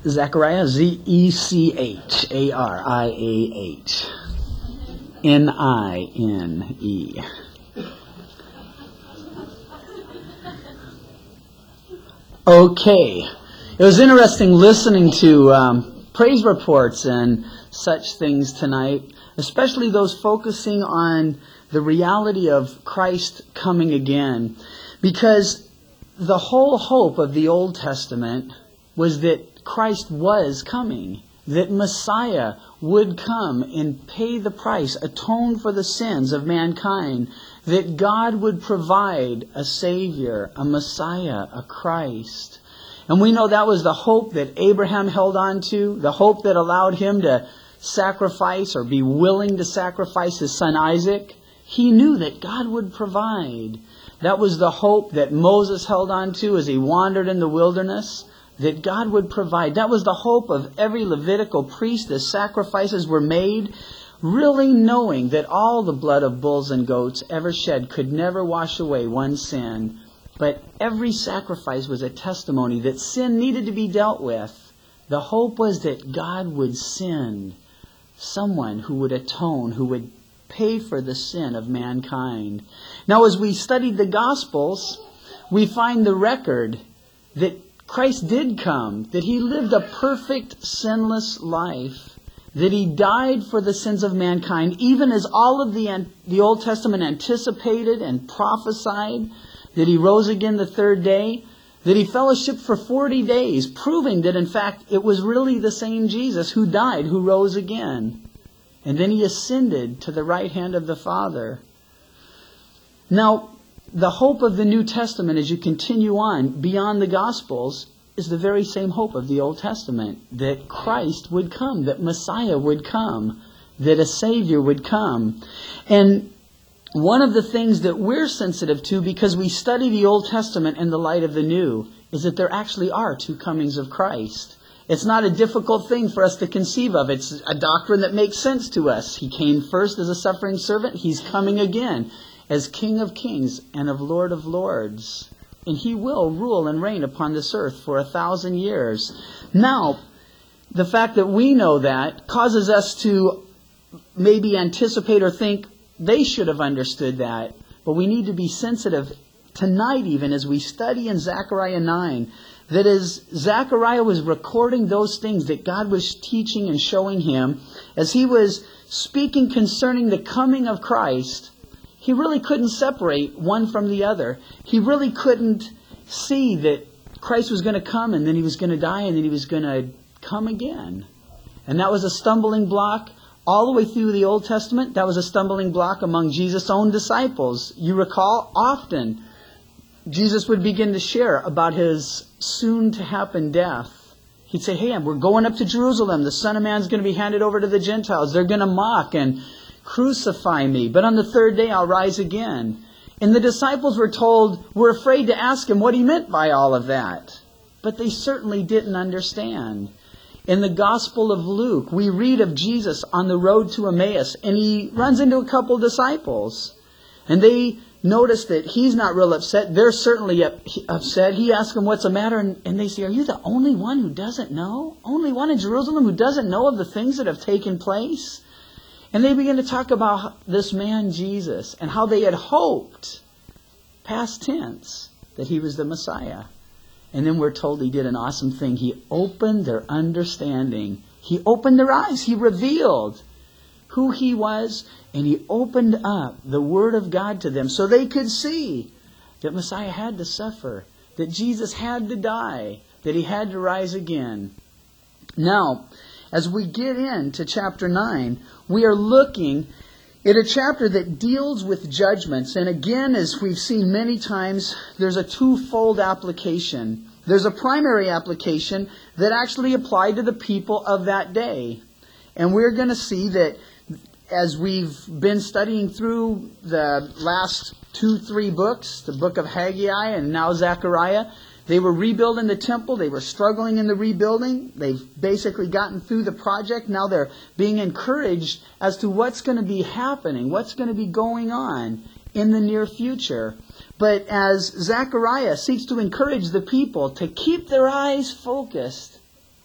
Zechariah, Z-E-C-H-A-R-I-A-H. N-I-N-E. Okay. It was interesting listening to praise reports and such things tonight, especially those focusing on the reality of Christ coming again. Because the whole hope of the Old Testament was that Christ was coming, that Messiah would come and pay the price, atone for the sins of mankind, that God would provide a Savior, a Messiah, a Christ. And we know that was the hope that Abraham held on to, the hope that allowed him to sacrifice or be willing to sacrifice his son Isaac. He knew that God would provide. That was the hope that Moses held on to as he wandered in the wilderness, that God would provide. That was the hope of every Levitical priest as sacrifices were made, really knowing that all the blood of bulls and goats ever shed could never wash away one sin. But every sacrifice was a testimony that sin needed to be dealt with. The hope was that God would send someone who would atone, who would pay for the sin of mankind. Now, as we studied the Gospels, we find the record that Christ did come, that He lived a perfect, sinless life, that He died for the sins of mankind, even as all of the Old Testament anticipated and prophesied, that He rose again the third day, that He fellowshiped for 40 days, proving that in fact it was really the same Jesus who died, who rose again. And then He ascended to the right hand of the Father. Now, the hope of the New Testament as you continue on beyond the Gospels is the very same hope of the Old Testament, that Christ would come, that Messiah would come, that a Savior would come. And one of the things that we're sensitive to, because we study the Old Testament in the light of the New, is that there actually are two comings of Christ. It's not a difficult thing for us to conceive of. It's a doctrine that makes sense to us. He came first as a suffering servant. He's coming again as King of Kings and of Lord of Lords. And He will rule and reign upon this earth for 1,000 years. Now, the fact that we know that causes us to maybe anticipate or think they should have understood that. But we need to be sensitive tonight, even as we study in Zechariah 9, that as Zechariah was recording those things that God was teaching and showing him, as he was speaking concerning the coming of Christ, he really couldn't separate one from the other. He really couldn't see that Christ was going to come and then He was going to die and then He was going to come again. And that was a stumbling block all the way through the Old Testament. That was a stumbling block among Jesus' own disciples. You recall, often Jesus would begin to share about His soon-to-happen death. He'd say, hey, we're going up to Jerusalem. The Son of Man is going to be handed over to the Gentiles. They're going to mock and crucify me, but on the third day I'll rise again. And the disciples were afraid to ask Him what He meant by all of that. But they certainly didn't understand. In the Gospel of Luke, we read of Jesus on the road to Emmaus, and He runs into a couple disciples. And they notice that He's not real upset. They're certainly upset. He asks them what's the matter, and they say, are you the only one who doesn't know? Only one in Jerusalem who doesn't know of the things that have taken place? And they begin to talk about this man Jesus and how they had hoped, past tense, that He was the Messiah. And then we're told He did an awesome thing. He opened their understanding. He opened their eyes. He revealed who He was, and He opened up the Word of God to them so they could see that Messiah had to suffer, that Jesus had to die, that He had to rise again. Now, as we get into chapter 9, we are looking at a chapter that deals with judgments. And again, as we've seen many times, there's a twofold application. There's a primary application that actually applied to the people of that day. And we're going to see that as we've been studying through the last 2-3 books, the book of Haggai and now Zechariah, they were rebuilding the temple. They were struggling in the rebuilding. They've basically gotten through the project. Now they're being encouraged as to what's going to be happening, what's going to be going on in the near future. But as Zechariah seeks to encourage the people to keep their eyes focused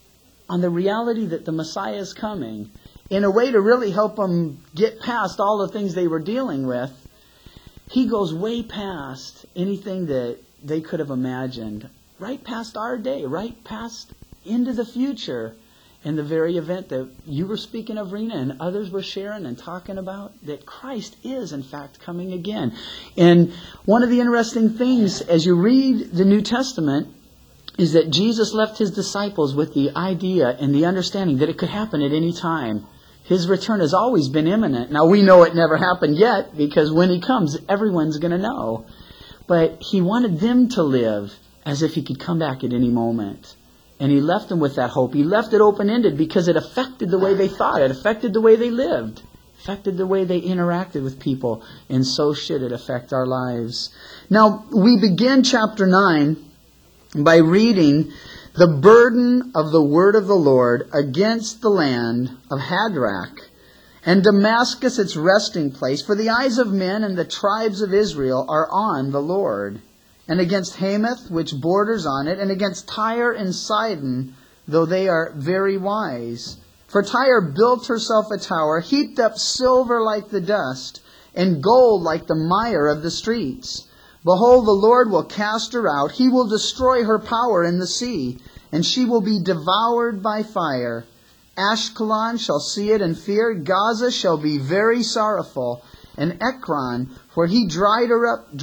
on the reality that the Messiah is coming, in a way to really help them get past all the things they were dealing with, he goes way past anything that they could have imagined, right past our day, right past into the future. In the very event that you were speaking of, Rena, and others were sharing and talking about, that Christ is, in fact, coming again. And one of the interesting things, as you read the New Testament, is that Jesus left his disciples with the idea and the understanding that it could happen at any time. His return has always been imminent. Now, we know it never happened yet, because when he comes, everyone's going to know. But he wanted them to live as if he could come back at any moment. And he left them with that hope. He left it open-ended because it affected the way they thought. It affected the way they lived. It affected the way they interacted with people. And so should it affect our lives. Now, we begin chapter 9 by reading the burden of the word of the Lord against the land of Hadrach, and Damascus its resting place. For the eyes of men and the tribes of Israel are on the Lord. And against Hamath, which borders on it, and against Tyre and Sidon, though they are very wise. For Tyre built herself a tower, heaped up silver like the dust, and gold like the mire of the streets. Behold, the Lord will cast her out. He will destroy her power in the sea, and she will be devoured by fire. Ashkelon shall see it and fear. Gaza shall be very sorrowful. And Ekron, for he dried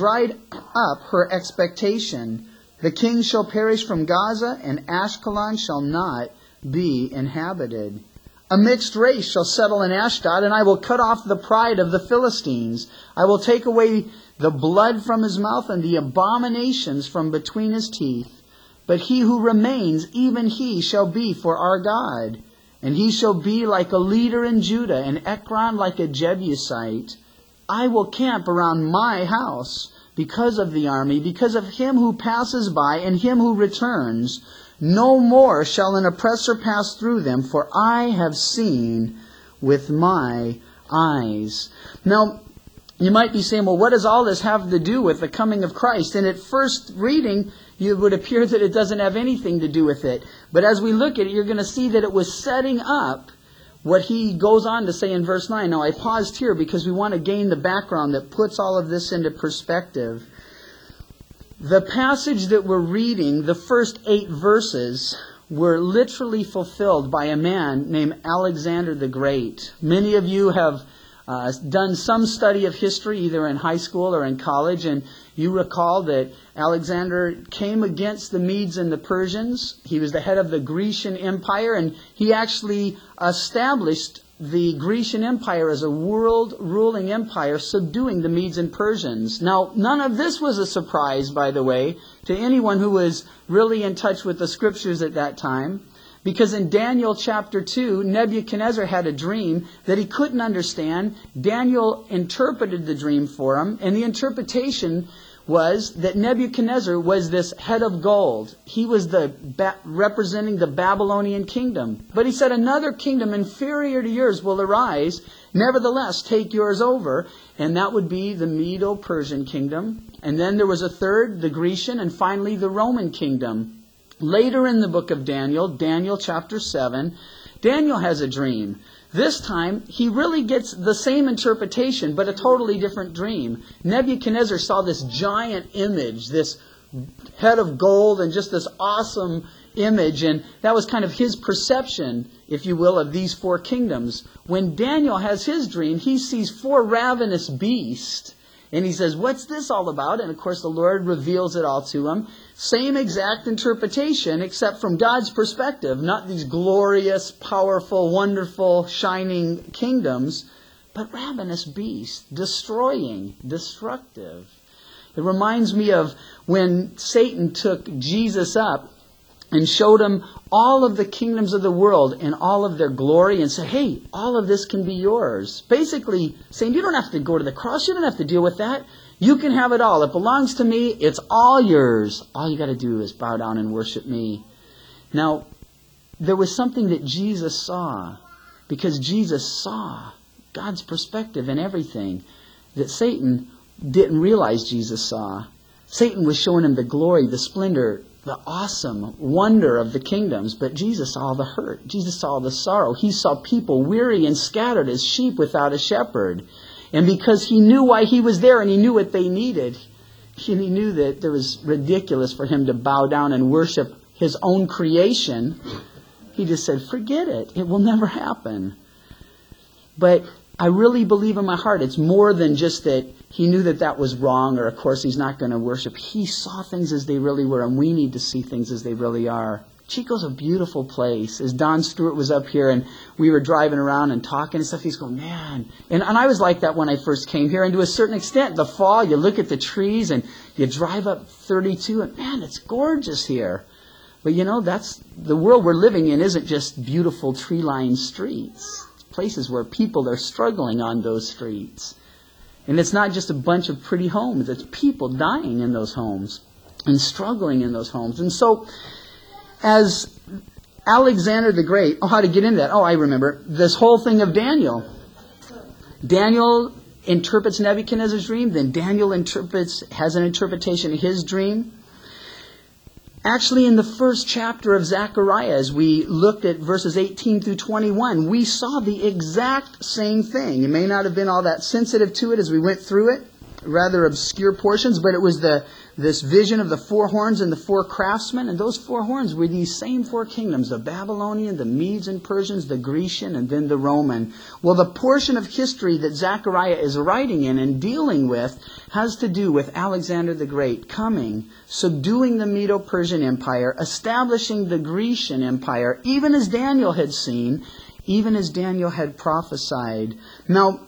up her expectation. The king shall perish from Gaza, and Ashkelon shall not be inhabited. A mixed race shall settle in Ashdod, and I will cut off the pride of the Philistines. I will take away the blood from his mouth and the abominations from between his teeth. But he who remains, even he shall be for our God. And he shall be like a leader in Judah, and Ekron like a Jebusite. I will camp around my house because of the army, because of him who passes by and him who returns. No more shall an oppressor pass through them, for I have seen with my eyes. Now, you might be saying, well, what does all this have to do with the coming of Christ? And at first reading, it would appear that it doesn't have anything to do with it. But as we look at it, you're going to see that it was setting up what he goes on to say in verse 9. Now, I paused here because we want to gain the background that puts all of this into perspective. The passage that we're reading, the first 8 verses, were literally fulfilled by a man named Alexander the Great. Many of you have done some study of history, either in high school or in college, and you recall that Alexander came against the Medes and the Persians. He was the head of the Grecian Empire, and he actually established the Grecian Empire as a world-ruling empire, subduing the Medes and Persians. Now, none of this was a surprise, by the way, to anyone who was really in touch with the Scriptures at that time. Because in Daniel chapter 2, Nebuchadnezzar had a dream that he couldn't understand. Daniel interpreted the dream for him, and the interpretation was that Nebuchadnezzar was this head of gold. He was representing the Babylonian kingdom. But he said, another kingdom inferior to yours will arise. Nevertheless, take yours over. And that would be the Medo-Persian kingdom. And then there was a third, the Grecian, and finally the Roman kingdom. Later in the book of Daniel, Daniel chapter 7, Daniel has a dream. This time, he really gets the same interpretation, but a totally different dream. Nebuchadnezzar saw this giant image, this head of gold, and just this awesome image, and that was kind of his perception, if you will, of these 4 kingdoms. When Daniel has his dream, he sees 4 ravenous beasts, and he says, what's this all about? And of course, the Lord reveals it all to him. Same exact interpretation, except from God's perspective. Not these glorious, powerful, wonderful, shining kingdoms, but ravenous beasts, destroying, destructive. It reminds me of when Satan took Jesus up and showed him all of the kingdoms of the world and all of their glory and said, hey, all of this can be yours. Basically saying, you don't have to go to the cross. You don't have to deal with that. You can have it all. It belongs to me. It's all yours. All you got to do is bow down and worship me. Now, there was something that Jesus saw, because Jesus saw God's perspective in everything that Satan didn't realize Jesus saw. Satan was showing him the glory, the splendor, the awesome wonder of the kingdoms, but Jesus saw the hurt. Jesus saw the sorrow. He saw people weary and scattered as sheep without a shepherd. And because he knew why he was there and he knew what they needed, he knew that it was ridiculous for him to bow down and worship his own creation. He just said, forget it. It will never happen. But I really believe in my heart it's more than just that he knew that that was wrong, or of course he's not going to worship. He saw things as they really were, and we need to see things as they really are. Chico's a beautiful place. As Don Stewart was up here and we were driving around and talking and stuff, he's going, man. And I was like that when I first came here. And to a certain extent, the fall, you look at the trees and you drive up 32 and man, it's gorgeous here. But you know, that's the world we're living in isn't just beautiful tree-lined streets. It's places where people are struggling on those streets. And it's not just a bunch of pretty homes. It's people dying in those homes and struggling in those homes. And so, as Alexander the Great, how to get into that? I remember. This whole thing of Daniel. Daniel interprets Nebuchadnezzar's dream, then Daniel has an interpretation of his dream. Actually, in the first chapter of Zechariah, as we looked at verses 18 through 21, we saw the exact same thing. It may not have been all that sensitive to it as we went through it, rather obscure portions, but it was this vision of the four horns and the four craftsmen, and those four horns were these same four kingdoms, the Babylonian, the Medes and Persians, the Grecian, and then the Roman. Well, the portion of history that Zechariah is writing in and dealing with has to do with Alexander the Great coming, subduing the Medo-Persian Empire, establishing the Grecian Empire, even as Daniel had seen, even as Daniel had prophesied. Now,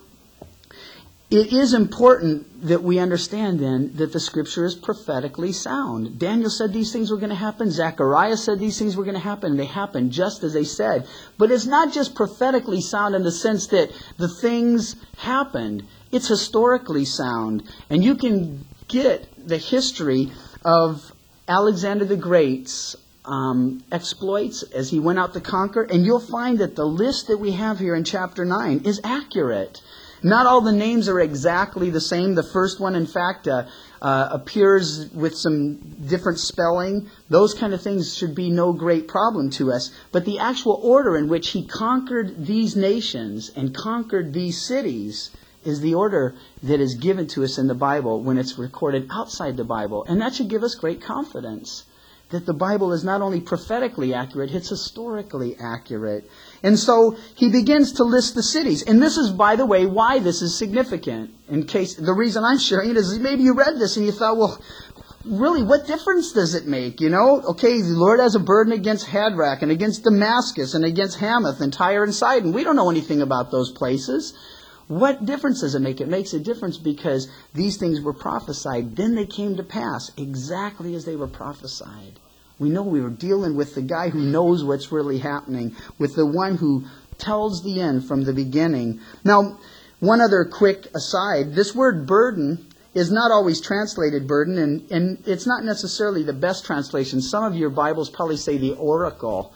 it is important that we understand then that the Scripture is prophetically sound. Daniel said these things were going to happen. Zechariah said these things were going to happen. They happened just as they said. But it's not just prophetically sound in the sense that the things happened. It's historically sound. And you can get the history of Alexander the Great's exploits as he went out to conquer. And you'll find that the list that we have here in chapter 9 is accurate. Not all the names are exactly the same. The first one, in fact, appears with some different spelling. Those kind of things should be no great problem to us. But the actual order in which he conquered these nations and conquered these cities is the order that is given to us in the Bible when it's recorded outside the Bible. And that should give us great confidence that the Bible is not only prophetically accurate, it's historically accurate. And so he begins to list the cities. And this is, by the way, why this is significant. The reason I'm sharing it is maybe you read this and you thought, well, really, what difference does it make? Okay, the Lord has a burden against Hadrach and against Damascus and against Hamath and Tyre and Sidon. We don't know anything about those places. What difference does it make? It makes a difference because these things were prophesied. Then they came to pass exactly as they were prophesied. We know we were dealing with the guy who knows what's really happening, with the one who tells the end from the beginning. Now, one other quick aside, this word burden is not always translated burden, and it's not necessarily the best translation. Some of your Bibles probably say the oracle.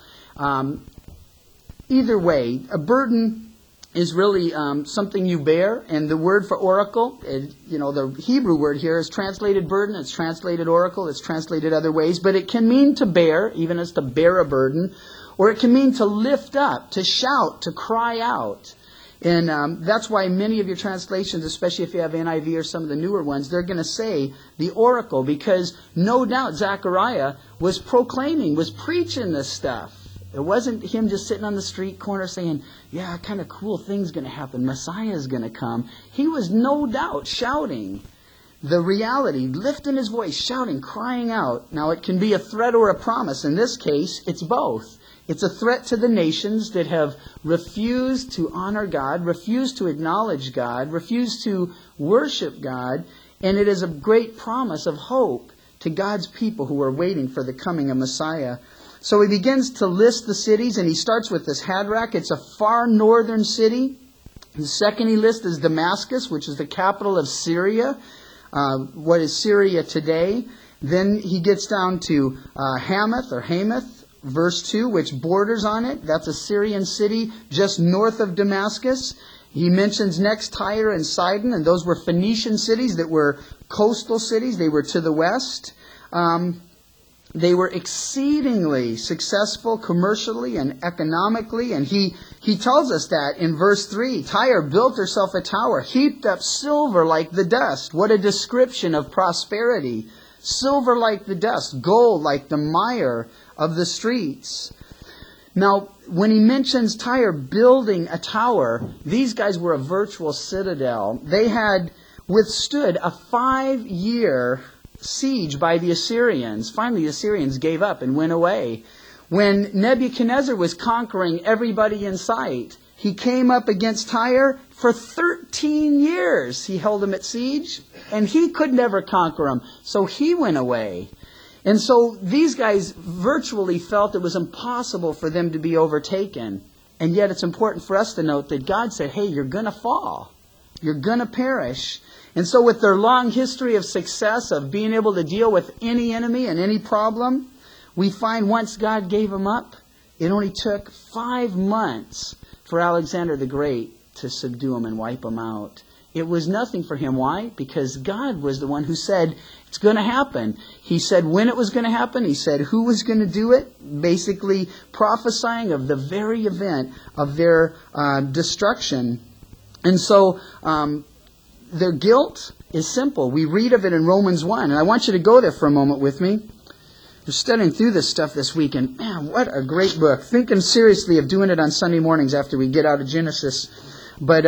Either way, a burden is really something you bear, and the word for oracle, the Hebrew word here is translated burden, it's translated oracle, it's translated other ways, but it can mean to bear, even as to bear a burden, or it can mean to lift up, to shout, to cry out. And that's why many of your translations, especially if you have NIV or some of the newer ones, they're going to say the oracle, because no doubt Zechariah was preaching this stuff. It wasn't him just sitting on the street corner saying, yeah, kind of cool thing's going to happen. Messiah's going to come. He was no doubt shouting the reality, lifting his voice, shouting, crying out. Now, it can be a threat or a promise. In this case, it's both. It's a threat to the nations that have refused to honor God, refused to acknowledge God, refused to worship God. And it is a great promise of hope to God's people who are waiting for the coming of Messiah. So he begins to list the cities, and he starts with this Hadrach. It's a far northern city. The second he lists is Damascus, which is the capital of Syria, what is Syria today. Then he gets down to Hamath, verse 2, which borders on it. That's a Syrian city just north of Damascus. He mentions next Tyre and Sidon, and those were Phoenician cities that were coastal cities. They were to the west. They were exceedingly successful commercially and economically, and he tells us that in verse 3. Tyre built herself a tower, heaped up silver like the dust. What a description of prosperity. Silver like the dust, gold like the mire of the streets. Now, when he mentions Tyre building a tower, these guys were a virtual citadel. They had withstood a 5-year siege by the Assyrians. Finally, the Assyrians gave up and went away. When Nebuchadnezzar was conquering everybody in sight, he came up against Tyre for 13 years. He held them at siege, and he could never conquer them, so he went away. And so these guys virtually felt it was impossible for them to be overtaken. And yet it's important for us to note that God said, hey, you're going to fall. You're going to perish. And so with their long history of success, of being able to deal with any enemy and any problem, we find once God gave them up, it only took 5 months for Alexander the Great to subdue them and wipe them out. It was nothing for him. Why? Because God was the one who said it's going to happen. He said when it was going to happen. He said who was going to do it. Basically prophesying of the very event of their destruction. And so their guilt is simple. We read of it in Romans 1. And I want you to go there for a moment with me. We're studying through this stuff this week. And man, what a great book. Thinking seriously of doing it on Sunday mornings after we get out of Genesis. But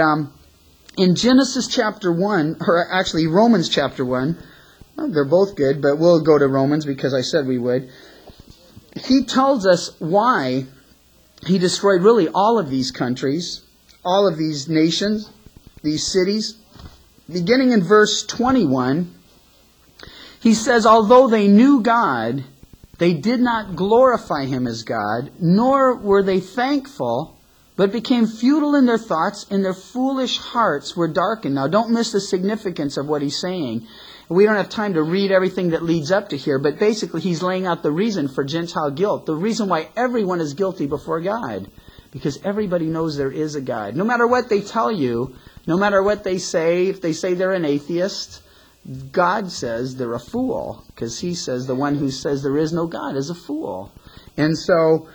in Genesis chapter 1, or actually Romans chapter 1, well, they're both good, but we'll go to Romans because I said we would. He tells us why he destroyed really all of these countries, all of these nations, these cities. Beginning in verse 21, he says, although they knew God, they did not glorify Him as God, nor were they thankful, but became futile in their thoughts, and their foolish hearts were darkened. Now, don't miss the significance of what he's saying. We don't have time to read everything that leads up to here, but basically he's laying out the reason for Gentile guilt, the reason why everyone is guilty before God. Because everybody knows there is a God. No matter what they tell you, no matter what they say, if they say they're an atheist, God says they're a fool. Because He says the one who says there is no God is a fool. And so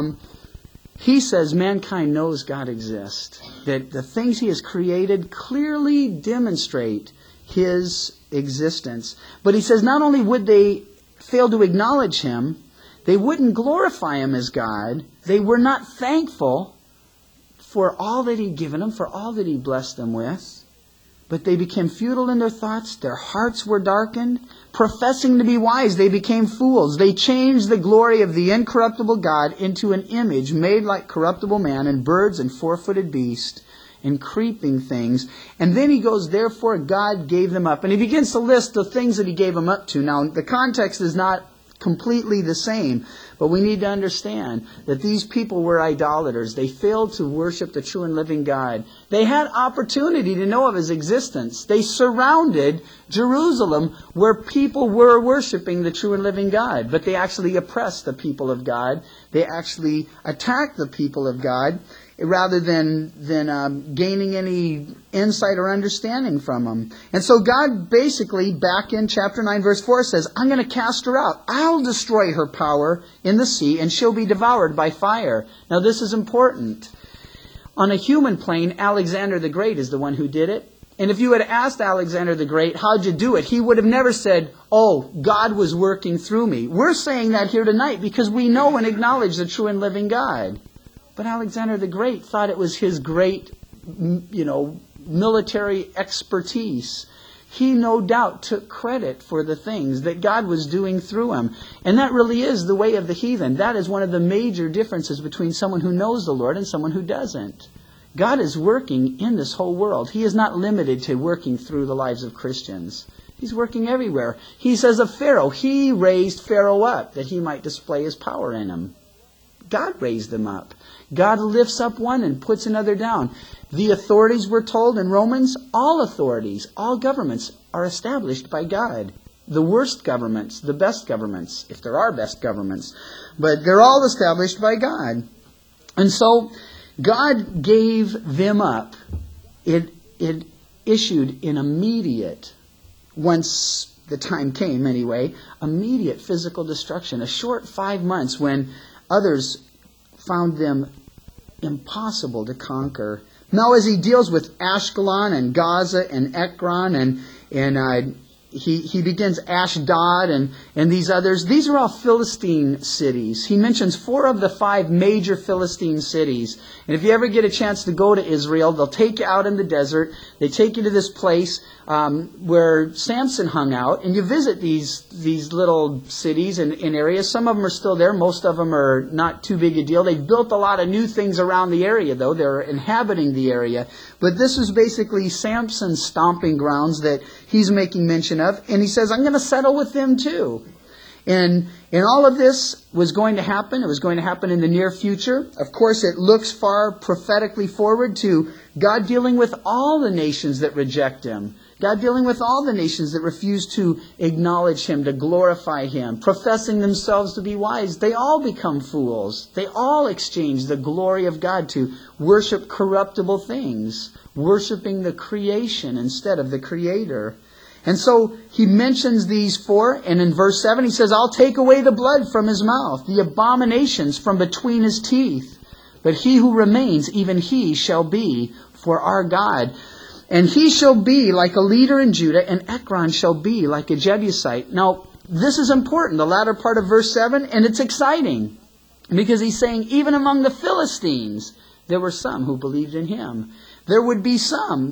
He says mankind knows God exists. That the things He has created clearly demonstrate His existence. But He says not only would they fail to acknowledge Him, they wouldn't glorify Him as God. They were not thankful for all that He'd given them, for all that He blessed them with. But they became futile in their thoughts. Their hearts were darkened. Professing to be wise, they became fools. They changed the glory of the incorruptible God into an image made like corruptible man and birds and four-footed beasts and creeping things. And then he goes, therefore God gave them up. And he begins to list the things that He gave them up to. Now, the context is not completely the same. But we need to understand that these people were idolaters. They failed to worship the true and living God. They had opportunity to know of His existence. They surrounded Jerusalem where people were worshiping the true and living God. But they actually oppressed the people of God. They actually attacked the people of God rather than gaining any insight or understanding from them. And so God basically, back in chapter 9, verse 4, says, I'm going to cast her out. I'll destroy her power in the sea, and she'll be devoured by fire. Now, this is important. On a human plane, Alexander the Great is the one who did it. And if you had asked Alexander the Great, how'd you do it? He would have never said, oh, God was working through me. We're saying that here tonight because we know and acknowledge the true and living God. But Alexander the Great thought it was his great, military expertise. He no doubt took credit for the things that God was doing through him. And that really is the way of the heathen. That is one of the major differences between someone who knows the Lord and someone who doesn't. God is working in this whole world. He is not limited to working through the lives of Christians. He's working everywhere. He says of Pharaoh, He raised Pharaoh up that he might display His power in him. God raised them up. God lifts up one and puts another down. The authorities, we're told in Romans, all authorities, all governments are established by God. The worst governments, the best governments, if there are best governments, but they're all established by God. And so God gave them up. It issued an immediate, once the time came anyway, immediate physical destruction. A short 5 months when others found them impossible to conquer. Now as he deals with Ashkelon and Gaza and Ekron and he begins Ashdod and these others. These are all Philistine cities. He mentions 4 of the 5 major Philistine cities. And if you ever get a chance to go to Israel, they'll take you out in the desert. They take you to this place where Samson hung out. And you visit these little cities and areas. Some of them are still there. Most of them are not too big a deal. They've built a lot of new things around the area, though. They're inhabiting the area. But this is basically Samson's stomping grounds that he's making mention of. And he says, I'm going to settle with them too. And all of this was going to happen. It was going to happen in the near future. Of course, it looks far prophetically forward to God dealing with all the nations that reject Him. God dealing with all the nations that refuse to acknowledge Him, to glorify Him, professing themselves to be wise. They all become fools. They all exchange the glory of God to worship corruptible things, worshiping the creation instead of the Creator. And so he mentions these 4, and in verse 7 he says, I'll take away the blood from his mouth, the abominations from between his teeth. But he who remains, even he shall be for our God. And he shall be like a leader in Judah, and Ekron shall be like a Jebusite. Now, this is important, the latter part of verse 7, and it's exciting. Because he's saying, even among the Philistines, there were some who believed in him. There would be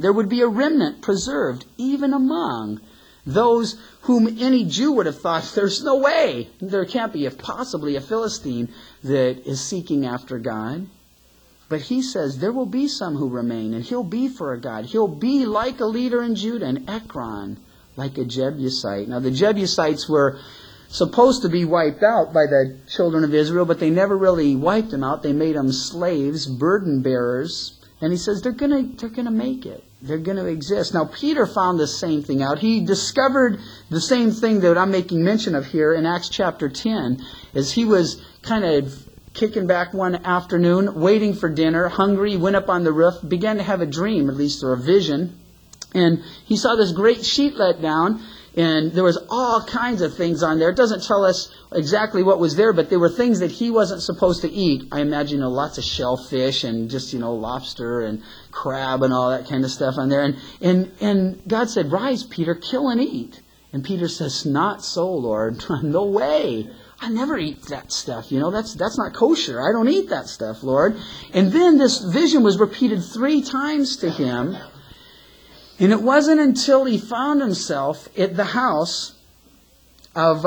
a remnant preserved, even among those whom any Jew would have thought, there's no way, there can't be possibly a Philistine that is seeking after God. But he says there will be some who remain, and he'll be for a God. He'll be like a leader in Judah, and Ekron, like a Jebusite. Now the Jebusites were supposed to be wiped out by the children of Israel, but they never really wiped them out. They made them slaves, burden bearers. And he says they're going to make it. They're going to exist. Now Peter found the same thing out. He discovered the same thing that I'm making mention of here in Acts chapter 10, as he was kind of kicking back one afternoon, waiting for dinner, hungry, went up on the roof, began to have a dream, at least, or a vision. And he saw this great sheet let down, and there was all kinds of things on there. It doesn't tell us exactly what was there, but there were things that he wasn't supposed to eat. I imagine lots of shellfish and just, lobster and crab and all that kind of stuff on there. And God said, rise, Peter, kill and eat. And Peter says, not so, Lord. No way. I never eat that stuff. That's not kosher. I don't eat that stuff, Lord. And then this vision was repeated 3 times to him. And it wasn't until he found himself at the house of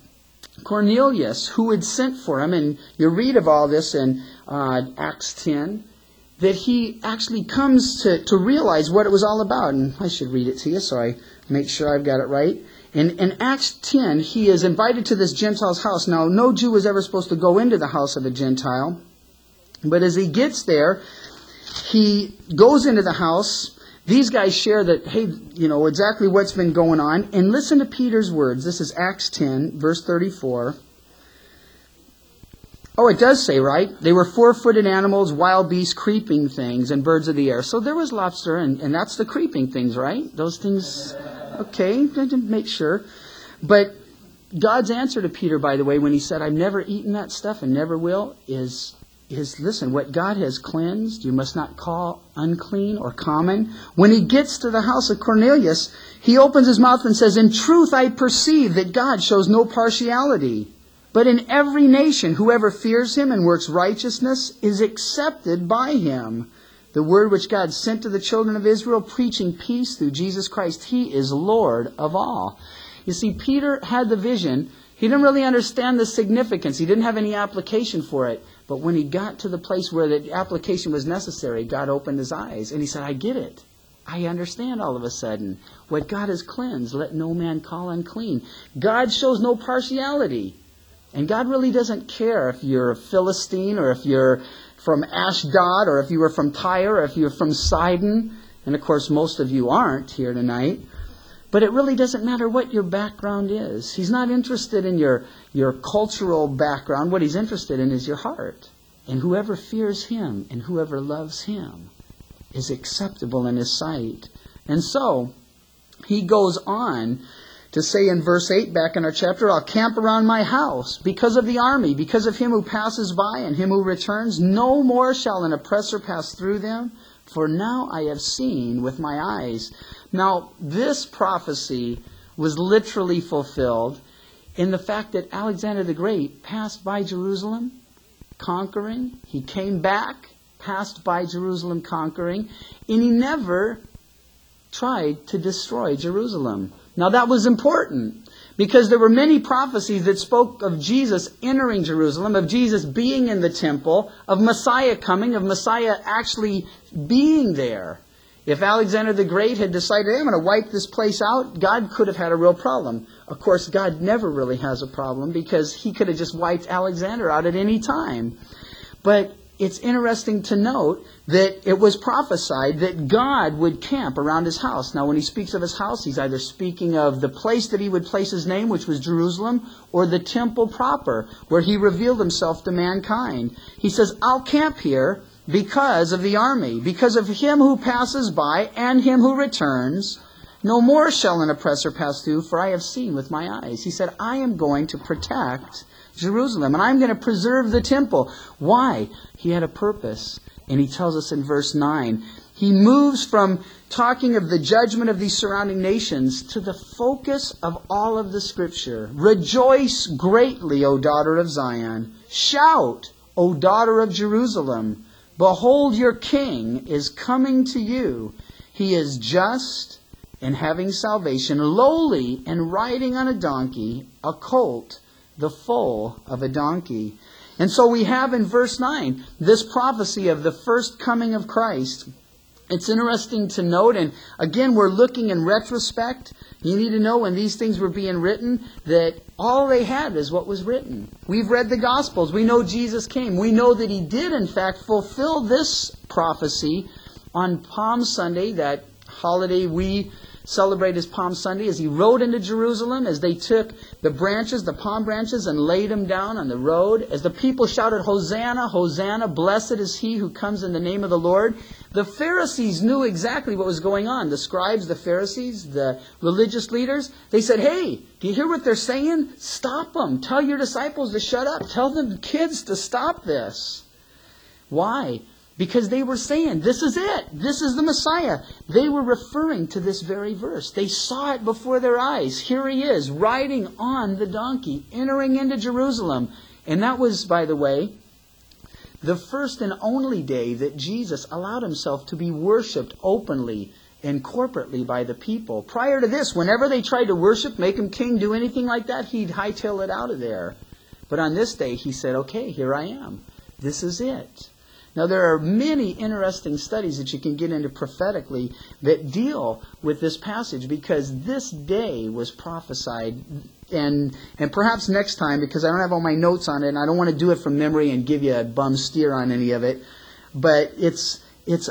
Cornelius, who had sent for him, and you read of all this in Acts 10, that he actually comes to realize what it was all about. And I should read it to you so I make sure I've got it right. In Acts 10, he is invited to this Gentile's house. Now, no Jew was ever supposed to go into the house of a Gentile. But as he gets there, he goes into the house. These guys share that, hey, exactly what's been going on. And listen to Peter's words. This is Acts 10, verse 34. Oh, it does say, right? They were 4-footed animals, wild beasts, creeping things, and birds of the air. So there was lobster, and that's the creeping things, right? Those things, okay, to make sure. But God's answer to Peter, by the way, when he said, I've never eaten that stuff and never will, is listen, what God has cleansed, you must not call unclean or common. When he gets to the house of Cornelius, he opens his mouth and says, in truth I perceive that God shows no partiality. But in every nation, whoever fears him and works righteousness is accepted by him. The word which God sent to the children of Israel, preaching peace through Jesus Christ, he is Lord of all. You see, Peter had the vision. He didn't really understand the significance. He didn't have any application for it. But when he got to the place where the application was necessary, God opened his eyes. And he said, I get it. I understand all of a sudden. What God has cleansed, let no man call unclean. God shows no partiality. And God really doesn't care if you're a Philistine or if you're from Ashdod or if you were from Tyre or if you're from Sidon. And of course, most of you aren't here tonight. But it really doesn't matter what your background is. He's not interested in your cultural background. What he's interested in is your heart. And whoever fears him and whoever loves him is acceptable in his sight. And so he goes on to say in verse 8 back in our chapter, I'll camp around my house because of the army, because of him who passes by and him who returns. No more shall an oppressor pass through them, for now I have seen with my eyes. Now, this prophecy was literally fulfilled in the fact that Alexander the Great passed by Jerusalem, conquering. He came back, passed by Jerusalem, conquering, and he never tried to destroy Jerusalem. Now that was important because there were many prophecies that spoke of Jesus entering Jerusalem, of Jesus being in the temple, of Messiah coming, of Messiah actually being there. If Alexander the Great had decided, hey, I'm going to wipe this place out, God could have had a real problem. Of course, God never really has a problem because he could have just wiped Alexander out at any time. But it's interesting to note that it was prophesied that God would camp around his house. Now, when he speaks of his house, he's either speaking of the place that he would place his name, which was Jerusalem, or the temple proper, where he revealed himself to mankind. He says, I'll camp here because of the army, because of him who passes by and him who returns. No more shall an oppressor pass through, for I have seen with my eyes. He said, I am going to protect Jerusalem, and I'm going to preserve the temple. Why? He had a purpose, and he tells us in verse 9. He moves from talking of the judgment of these surrounding nations to the focus of all of the Scripture. Rejoice greatly, O daughter of Zion. Shout, O daughter of Jerusalem. Behold, your king is coming to you. He is just and having salvation, lowly and riding on a donkey, a colt, the foal of a donkey. And so we have in verse 9 this prophecy of the first coming of Christ. It's interesting to note, and again we're looking in retrospect. You need to know when these things were being written that all they had is what was written. We've read the Gospels. We know Jesus came. We know that he did in fact fulfill this prophecy on Palm Sunday, that holiday we celebrate as Palm Sunday, as he rode into Jerusalem, as they took the branches, the palm branches, and laid them down on the road, as the people shouted, Hosanna, Hosanna, blessed is he who comes in the name of the Lord. The Pharisees knew exactly what was going on. The scribes, the Pharisees, the religious leaders, they said, hey, do you hear what they're saying? Stop them. Tell your disciples to shut up. Tell the kids to stop this. Why? Because they were saying, this is it. This is the Messiah. They were referring to this very verse. They saw it before their eyes. Here he is, riding on the donkey, entering into Jerusalem. And that was, by the way, the first and only day that Jesus allowed himself to be worshipped openly and corporately by the people. Prior to this, whenever they tried to worship, make him king, do anything like that, he'd hightail it out of there. But on this day, he said, okay, here I am. This is it. Now, there are many interesting studies that you can get into prophetically that deal with this passage because this day was prophesied. And perhaps next time, because I don't have all my notes on it, and I don't want to do it from memory and give you a bum steer on any of it, but it's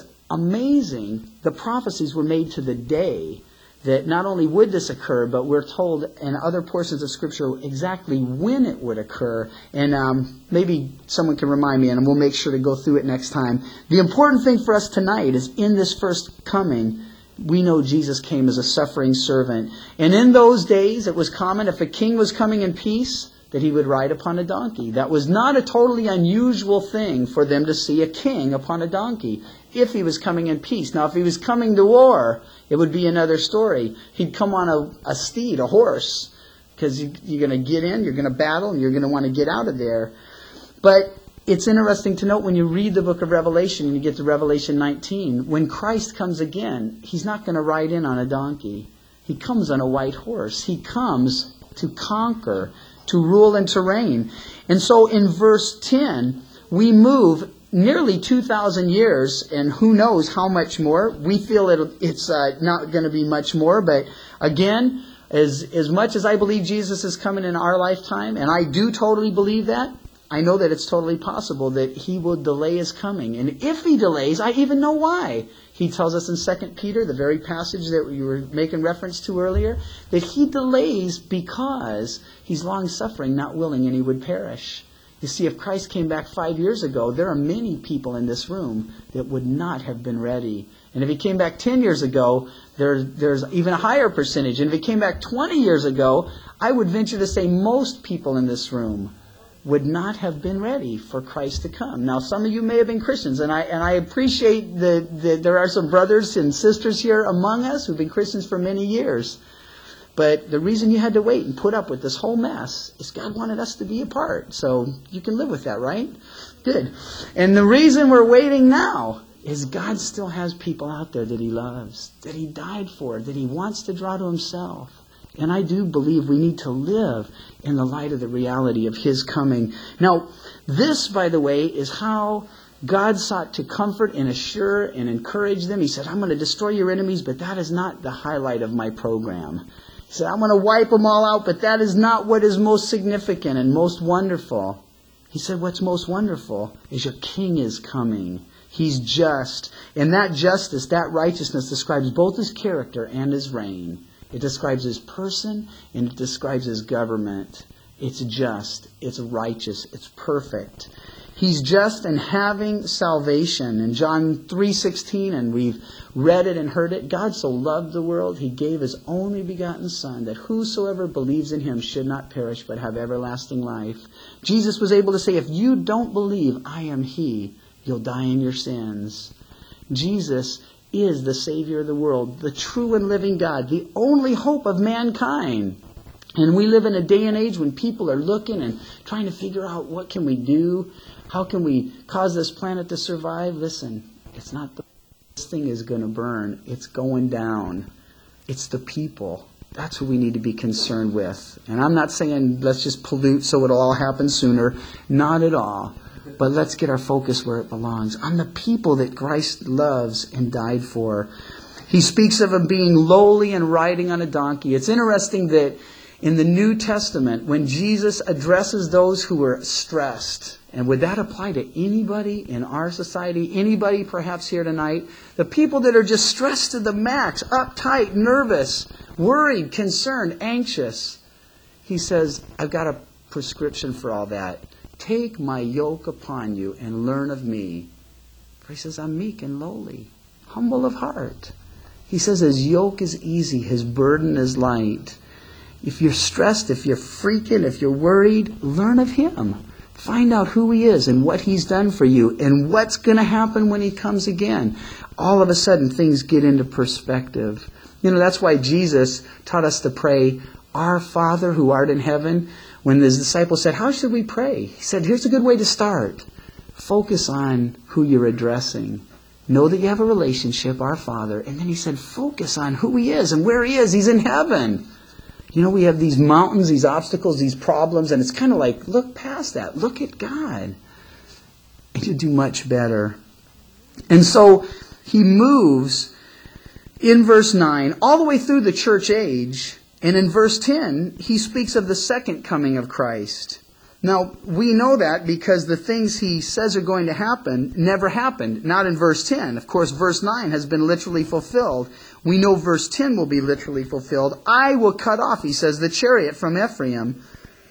amazing. The prophecies were made to the day that not only would this occur, but we're told in other portions of Scripture exactly when it would occur. And maybe someone can remind me, and we'll make sure to go through it next time. The important thing for us tonight is in this first coming, we know Jesus came as a suffering servant. And in those days, it was common, if a king was coming in peace, that he would ride upon a donkey. That was not a totally unusual thing for them to see a king upon a donkey if he was coming in peace. Now, if he was coming to war, it would be another story. He'd come on a steed, a horse, because you're going to get in, you're going to battle, and you're going to want to get out of there. But it's interesting to note when you read the book of Revelation and you get to Revelation 19, when Christ comes again, he's not going to ride in on a donkey. He comes on a white horse. He comes to conquer, to rule and to reign. And so in verse 10, we move nearly 2,000 years, and who knows how much more. We feel it's not going to be much more, but again, as much as I believe Jesus is coming in our lifetime, and I do totally believe that, I know that it's totally possible that he will delay his coming. And if he delays, I even know why. He tells us in 2 Peter, the very passage that we were making reference to earlier, that he delays because he's long-suffering, not willing any would perish. You see, if Christ came back 5 years ago, there are many people in this room that would not have been ready. And if he came back 10 years ago, there's even a higher percentage. And if he came back 20 years ago, I would venture to say most people in this room would not have been ready for Christ to come. Now, some of you may have been Christians, and I appreciate that there are some brothers and sisters here among us who've been Christians for many years. But the reason you had to wait and put up with this whole mess is God wanted us to be a part. So you can live with that, right? Good. And the reason we're waiting now is God still has people out there that he loves, that he died for, that he wants to draw to himself. And I do believe we need to live in the light of the reality of his coming. Now, this, by the way, is how God sought to comfort and assure and encourage them. He said, I'm going to destroy your enemies, but that is not the highlight of my program. He said, I'm going to wipe them all out, but that is not what is most significant and most wonderful. He said, what's most wonderful is your king is coming. He's just. And that justice, that righteousness describes both his character and his reign. It describes his person and it describes his government. It's just, it's righteous, it's perfect. He's just and having salvation. In John 3:16, and we've read it and heard it, God so loved the world, he gave his only begotten Son, that whosoever believes in him should not perish but have everlasting life. Jesus was able to say, if you don't believe I am he, you'll die in your sins. Jesus is the Savior of the world, the true and living God, the only hope of mankind. And we live in a day and age when people are looking and trying to figure out what can we do, how can we cause this planet to survive. Listen, it's not this thing is going to burn. It's going down. It's the people. That's who we need to be concerned with. And I'm not saying let's just pollute so it'll all happen sooner. Not at all. But let's get our focus where it belongs, on the people that Christ loves and died for. He speaks of him being lowly and riding on a donkey. It's interesting that in the New Testament, when Jesus addresses those who are stressed, and would that apply to anybody in our society, anybody perhaps here tonight, the people that are just stressed to the max, uptight, nervous, worried, concerned, anxious, he says, I've got a prescription for all that. Take my yoke upon you and learn of me. For he says, I'm meek and lowly, humble of heart. He says his yoke is easy, his burden is light. If you're stressed, if you're freaking, if you're worried, learn of him. Find out who he is and what he's done for you and what's going to happen when he comes again. All of a sudden, things get into perspective. You know, that's why Jesus taught us to pray, Our Father who art in heaven. When his disciples said, how should we pray? He said, here's a good way to start. Focus on who you're addressing. Know that you have a relationship, our Father. And then he said, focus on who he is and where he is. He's in heaven. You know, we have these mountains, these obstacles, these problems, and it's kind of like, look past that. Look at God. And you'll do much better. And so he moves in verse 9 all the way through the church age. And in verse 10, he speaks of the second coming of Christ. Now, we know that because the things he says are going to happen never happened. Not in verse 10. Of course, verse 9 has been literally fulfilled. We know verse 10 will be literally fulfilled. I will cut off, he says, the chariot from Ephraim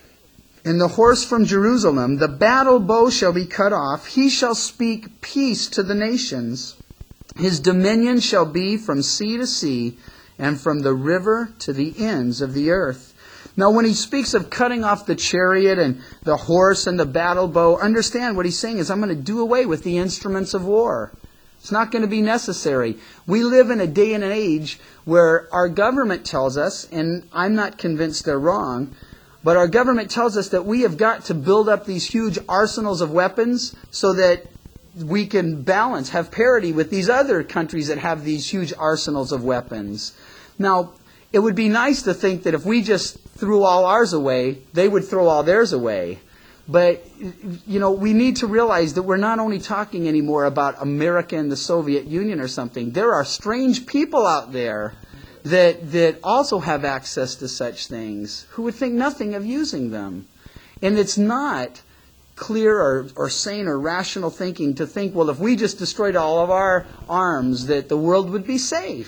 and the horse from Jerusalem. The battle bow shall be cut off. He shall speak peace to the nations. His dominion shall be from sea to sea, and from the river to the ends of the earth. Now, when he speaks of cutting off the chariot and the horse and the battle bow, understand what he's saying is, I'm going to do away with the instruments of war. It's not going to be necessary. We live in a day and an age where our government tells us, and I'm not convinced they're wrong, but our government tells us that we have got to build up these huge arsenals of weapons so that we can balance, have parity with these other countries that have these huge arsenals of weapons. Now, it would be nice to think that if we just threw all ours away, they would throw all theirs away. But, you know, we need to realize that we're not only talking anymore about America and the Soviet Union or something. There are strange people out there that also have access to such things who would think nothing of using them. And it's not clear or sane or rational thinking to think, well, if we just destroyed all of our arms, that the world would be safe.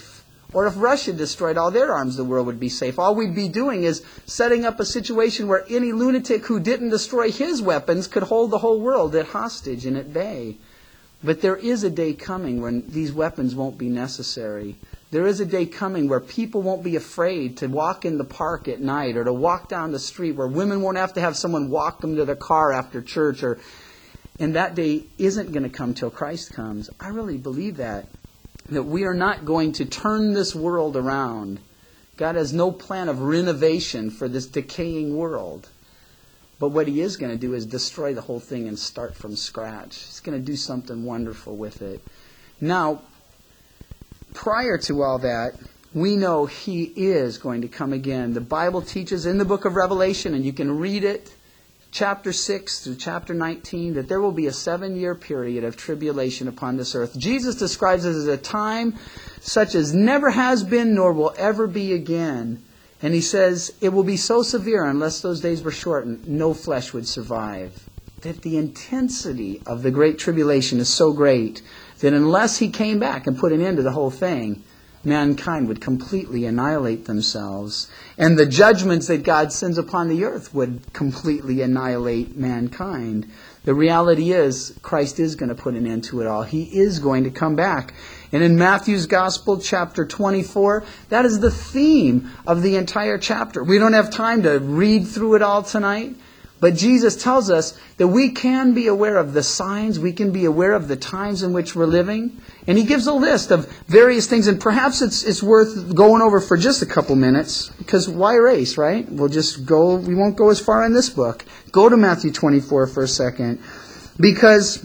Or if Russia destroyed all their arms, the world would be safe. All we'd be doing is setting up a situation where any lunatic who didn't destroy his weapons could hold the whole world at hostage and at bay. But there is a day coming when these weapons won't be necessary. There is a day coming where people won't be afraid to walk in the park at night or to walk down the street, where women won't have to have someone walk them to their car after church. And that day isn't going to come till Christ comes. I really believe that we are not going to turn this world around. God has no plan of renovation for this decaying world. But what He is going to do is destroy the whole thing and start from scratch. He's going to do something wonderful with it. Now, prior to all that, we know He is going to come again. The Bible teaches in the book of Revelation, and you can read it, chapter 6 through chapter 19, that there will be a 7-year period of tribulation upon this earth. Jesus describes it as a time such as never has been nor will ever be again. And He says it will be so severe, unless those days were shortened, no flesh would survive. That the intensity of the great tribulation is so great that unless He came back and put an end to the whole thing, mankind would completely annihilate themselves. And the judgments that God sends upon the earth would completely annihilate mankind. The reality is, Christ is going to put an end to it all. He is going to come back. And in Matthew's Gospel, chapter 24, that is the theme of the entire chapter. We don't have time to read through it all tonight. But Jesus tells us that we can be aware of the signs, we can be aware of the times in which we're living. And He gives a list of various things, and perhaps it's worth going over for just a couple minutes, because why race, right? We'll just go, we won't go as far in this book. Go to Matthew 24 for a second, because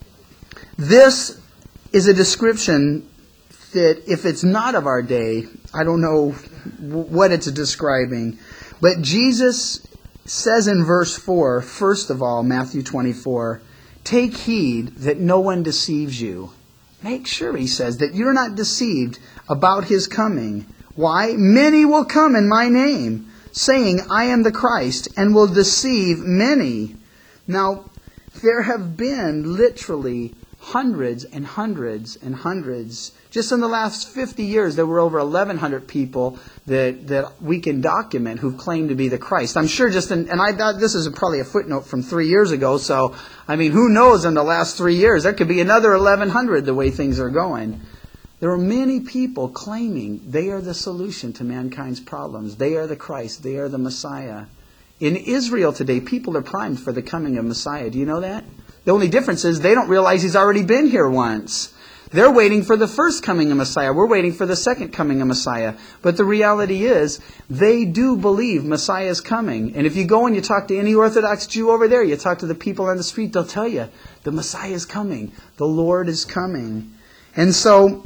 this is a description that if it's not of our day, I don't know what it's describing. But Jesus says in verse 4, first of all, Matthew 24, take heed that no one deceives you. Make sure, He says, that you're not deceived about His coming. Why? Many will come in my name, saying, I am the Christ, and will deceive many. Now, there have been literally hundreds and hundreds and hundreds. Just in the last 50 years, there were over 1,100 people that we can document who've claimed to be the Christ. I'm sure and I thought this is probably a footnote from 3 years ago, so, I mean, who knows in the last 3 years? There could be another 1,100 the way things are going. There are many people claiming they are the solution to mankind's problems. They are the Christ. They are the Messiah. In Israel today, people are primed for the coming of Messiah. Do you know that? The only difference is they don't realize He's already been here once. They're waiting for the first coming of Messiah. We're waiting for the second coming of Messiah. But the reality is, they do believe Messiah is coming. And if you go and you talk to any Orthodox Jew over there, you talk to the people on the street, they'll tell you, the Messiah is coming. The Lord is coming. And so,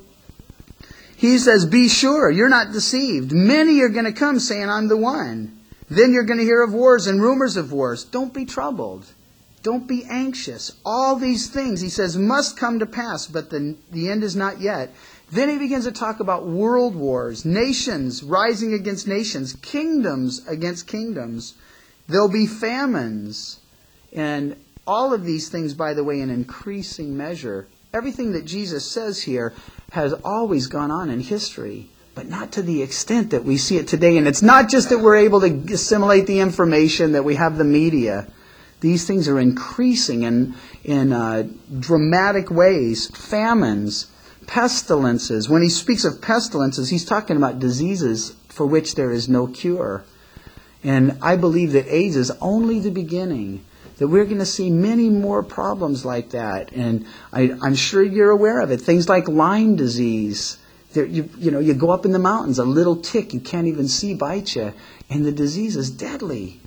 He says, be sure, you're not deceived. Many are going to come saying, I'm the one. Then you're going to hear of wars and rumors of wars. Don't be troubled. Don't be anxious. All these things, He says, must come to pass, but the end is not yet. Then He begins to talk about world wars, nations rising against nations, kingdoms against kingdoms. There'll be famines. And all of these things, by the way, in increasing measure. Everything that Jesus says here has always gone on in history, but not to the extent that we see it today. And it's not just that we're able to assimilate the information, that we have the media. These things are increasing in dramatic ways. Famines, pestilences. When He speaks of pestilences, He's talking about diseases for which there is no cure. And I believe that AIDS is only the beginning. That we're going to see many more problems like that. And I'm sure you're aware of it. Things like Lyme disease. You go up in the mountains, a little tick you can't even see bites you. And the disease is deadly.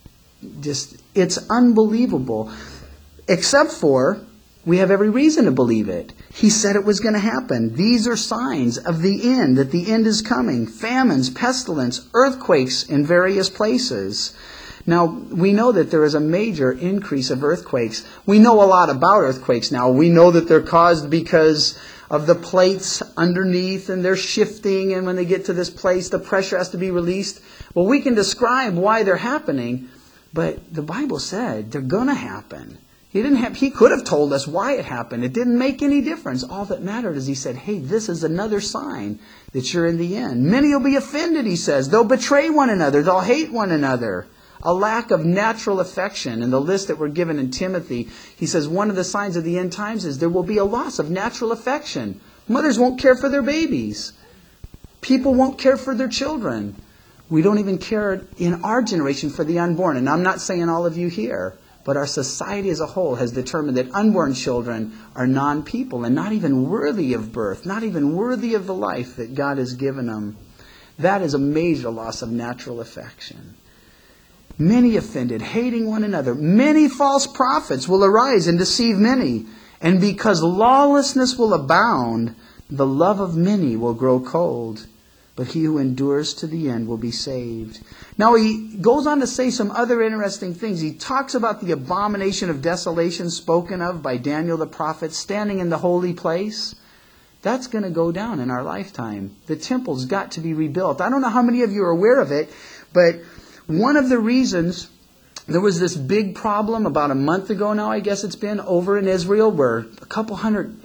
It's unbelievable. Except for, we have every reason to believe it. He said it was going to happen. These are signs of the end, that the end is coming. Famines, pestilence, earthquakes in various places. Now, we know that there is a major increase of earthquakes. We know a lot about earthquakes now. We know that they're caused because of the plates underneath, and they're shifting, and when they get to this place, the pressure has to be released. Well, we can describe why they're happening, but the Bible said they're going to happen. He could have told us why it happened. It didn't make any difference. All that mattered is he said, hey, this is another sign that you're in the end. Many will be offended, he says. They'll betray one another. They'll hate one another. A lack of natural affection. In the list that we're given in Timothy, he says one of the signs of the end times is there will be a loss of natural affection. Mothers won't care for their babies. People won't care for their children. We don't even care in our generation for the unborn. And I'm not saying all of you here. But our society as a whole has determined that unborn children are non-people and not even worthy of birth, not even worthy of the life that God has given them. That is a major loss of natural affection. Many offended, hating one another. Many false prophets will arise and deceive many. And because lawlessness will abound, the love of many will grow cold. But he who endures to the end will be saved. Now he goes on to say some other interesting things. He talks about the abomination of desolation spoken of by Daniel the prophet standing in the holy place. That's going to go down in our lifetime. The temple's got to be rebuilt. I don't know how many of you are aware of it, but one of the reasons there was this big problem about a month ago now, I guess it's been, over in Israel where a couple hundred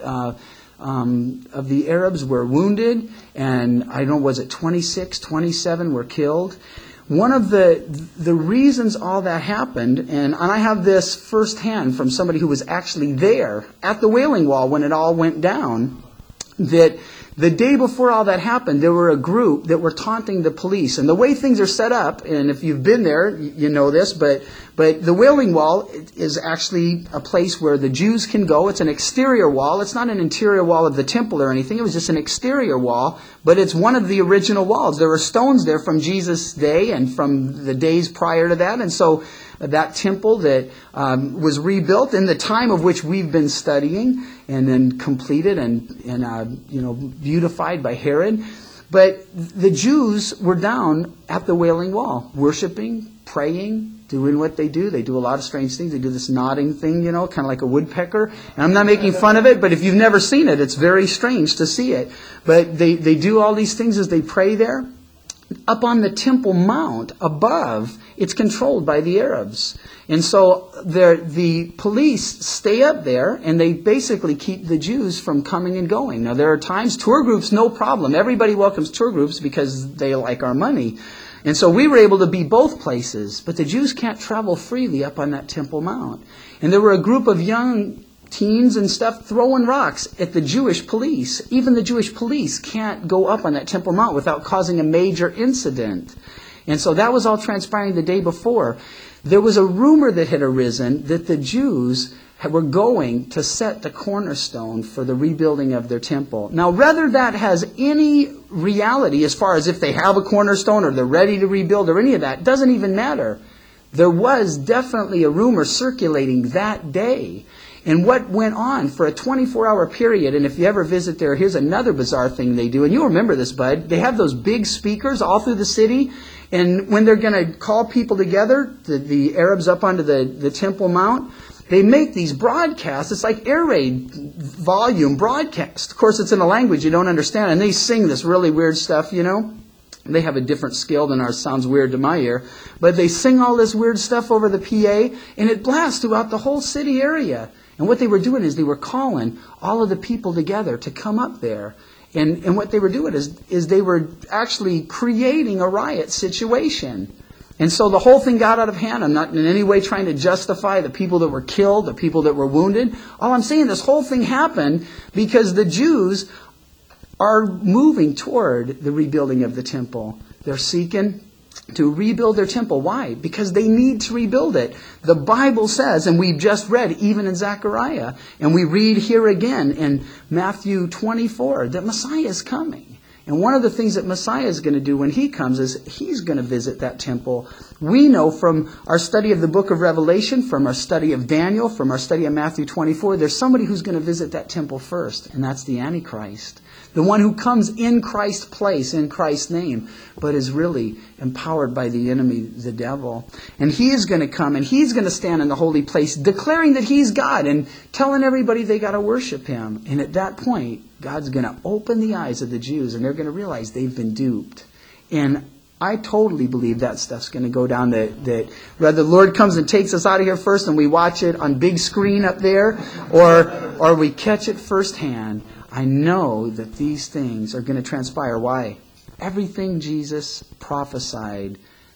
of the Arabs were wounded, and I don't know, was it 26, 27 were killed. One of the reasons all that happened, and I have this firsthand from somebody who was actually there at the Wailing Wall when it all went down, that the day before all that happened, there were a group that were taunting the police. And the way things are set up, and if you've been there, you know this, but the Wailing Wall is actually a place where the Jews can go. It's an exterior wall. It's not an interior wall of the temple or anything. It was just an exterior wall, but it's one of the original walls. There were stones there from Jesus' day and from the days prior to that. And so that temple that was rebuilt in the time of which we've been studying and then completed and beautified by Herod. But the Jews were down at the Wailing Wall, worshiping, praying, doing what they do. They do a lot of strange things. They do this nodding thing, kind of like a woodpecker. And I'm not making fun of it, but if you've never seen it, it's very strange to see it. But they do all these things as they pray there. Up on the Temple Mount above, it's controlled by the Arabs. And so the police stay up there and they basically keep the Jews from coming and going. Now there are times, tour groups, no problem. Everybody welcomes tour groups because they like our money. And so we were able to be both places. But the Jews can't travel freely up on that Temple Mount. And there were a group of young teens and stuff throwing rocks at the Jewish police. Even the Jewish police can't go up on that Temple Mount without causing a major incident. And so that was all transpiring the day before. There was a rumor that had arisen that the Jews were going to set the cornerstone for the rebuilding of their temple. Now, whether that has any reality as far as if they have a cornerstone or they're ready to rebuild or any of that, doesn't even matter. There was definitely a rumor circulating that day. And what went on for a 24-hour period, and if you ever visit there, here's another bizarre thing they do. And you'll remember this, bud. They have those big speakers all through the city. And when they're going to call people together, the Arabs up onto the Temple Mount, they make these broadcasts. It's like air raid volume broadcast. Of course, it's in a language you don't understand. And they sing this really weird stuff, They have a different skill than ours. Sounds weird to my ear. But they sing all this weird stuff over the PA, and it blasts throughout the whole city area. And what they were doing is they were calling all of the people together to come up there. And what they were doing is they were actually creating a riot situation. And so the whole thing got out of hand. I'm not in any way trying to justify the people that were killed, the people that were wounded. All I'm saying, this whole thing happened because the Jews are moving toward the rebuilding of the temple. They're seeking to rebuild their temple. Why? Because they need to rebuild it. The Bible says, and we've just read even in Zechariah, and we read here again in Matthew 24, that Messiah is coming. And one of the things that Messiah is going to do when he comes is he's going to visit that temple. We know from our study of the book of Revelation, from our study of Daniel, from our study of Matthew 24, there's somebody who's going to visit that temple first, and that's the Antichrist. The one who comes in Christ's place, in Christ's name, but is really empowered by the enemy, the devil. And he is going to come and he's going to stand in the holy place declaring that he's God and telling everybody they got to worship him. And at that point, God's going to open the eyes of the Jews and they're going to realize they've been duped. And I totally believe that stuff's going to go down, that whether the Lord comes and takes us out of here first and we watch it on big screen up there, or we catch it firsthand. I know that these things are going to transpire. Why? Everything Jesus prophesied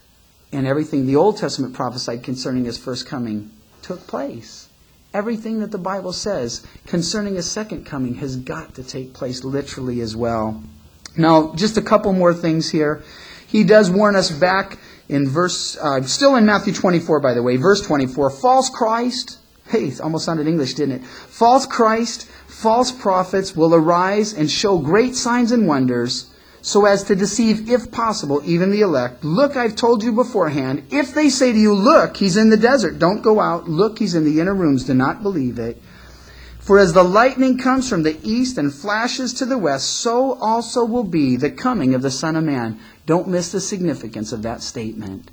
and everything the Old Testament prophesied concerning His first coming took place. Everything that the Bible says concerning His second coming has got to take place literally as well. Now, just a couple more things here. He does warn us back in still in Matthew 24, by the way, verse 24. False Christ, hey, it almost sounded English, didn't it? False Christ, false prophets will arise and show great signs and wonders, so as to deceive, if possible, even the elect. Look, I've told you beforehand. If they say to you, look, He's in the desert, don't go out. Look, He's in the inner rooms, do not believe it. For as the lightning comes from the east and flashes to the west, so also will be the coming of the Son of Man. Don't miss the significance of that statement.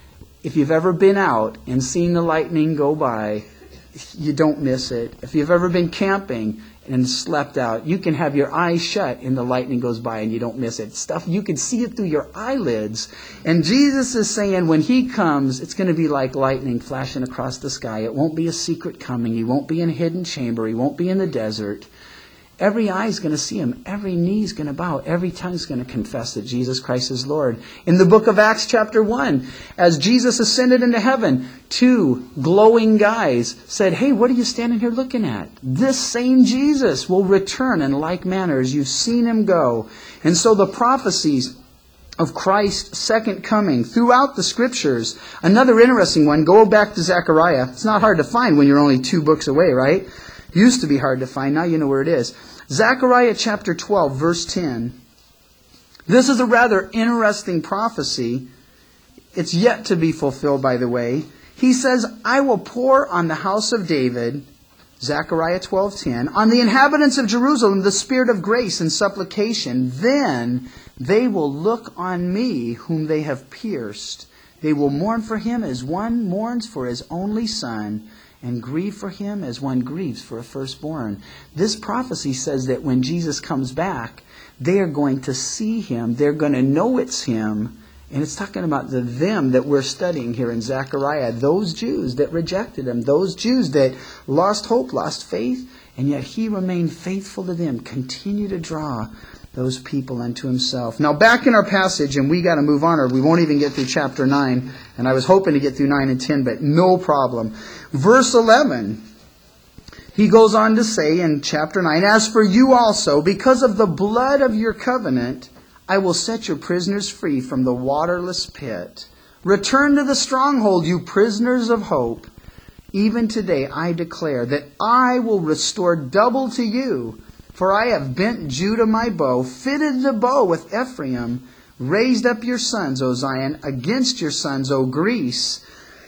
If you've ever been out and seen the lightning go by, you don't miss it. If you've ever been camping and slept out, you can have your eyes shut and the lightning goes by and you don't miss it. Stuff, you can see it through your eyelids. And Jesus is saying when He comes, it's going to be like lightning flashing across the sky. It won't be a secret coming. He won't be in a hidden chamber. He won't be in the desert. Every eye is going to see Him. Every knee is going to bow. Every tongue is going to confess that Jesus Christ is Lord. In the book of Acts chapter 1, as Jesus ascended into heaven, 2 glowing guys said, hey, what are you standing here looking at? This same Jesus will return in like manner as you've seen Him go. And so the prophecies of Christ's second coming throughout the Scriptures. Another interesting one, go back to Zechariah. It's not hard to find when you're only 2 books away, right? Used to be hard to find. Now you know where it is. Zechariah chapter 12, verse 10. This is a rather interesting prophecy. It's yet to be fulfilled, by the way. He says, I will pour on the house of David, Zechariah 12:10, on the inhabitants of Jerusalem the spirit of grace and supplication. Then they will look on me whom they have pierced. They will mourn for him as one mourns for his only son, and grieve for him as one grieves for a firstborn. This prophecy says that when Jesus comes back, they are going to see Him. They're going to know it's Him. And it's talking about the them that we're studying here in Zechariah. Those Jews that rejected Him. Those Jews that lost hope, lost faith. And yet He remained faithful to them. Continue to draw those people unto Himself. Now back in our passage, and we got to move on or we won't even get through chapter 9. And I was hoping to get through 9 and 10, but no problem. Verse 11, he goes on to say in chapter 9, as for you also, because of the blood of your covenant, I will set your prisoners free from the waterless pit. Return to the stronghold, you prisoners of hope. Even today I declare that I will restore double to you. For I have bent Judah my bow, fitted the bow with Ephraim, raised up your sons, O Zion, against your sons, O Greece,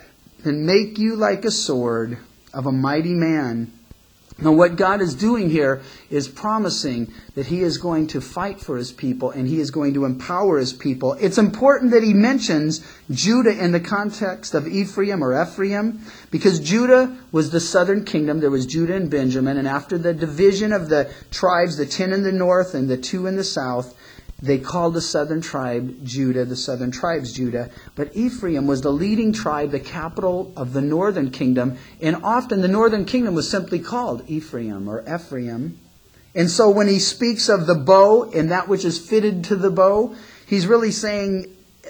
and make you like a sword of a mighty man. Now what God is doing here is promising that He is going to fight for His people and He is going to empower His people. It's important that He mentions Judah in the context of Ephraim, because Judah was the southern kingdom. There was Judah and Benjamin, and after the division of the tribes, the 10 in the north and the 2 in the south, they called the southern tribe Judah, the southern tribes Judah. But Ephraim was the leading tribe, the capital of the northern kingdom. And often the northern kingdom was simply called Ephraim or Ephraim. And so when he speaks of the bow and that which is fitted to the bow, he's really saying,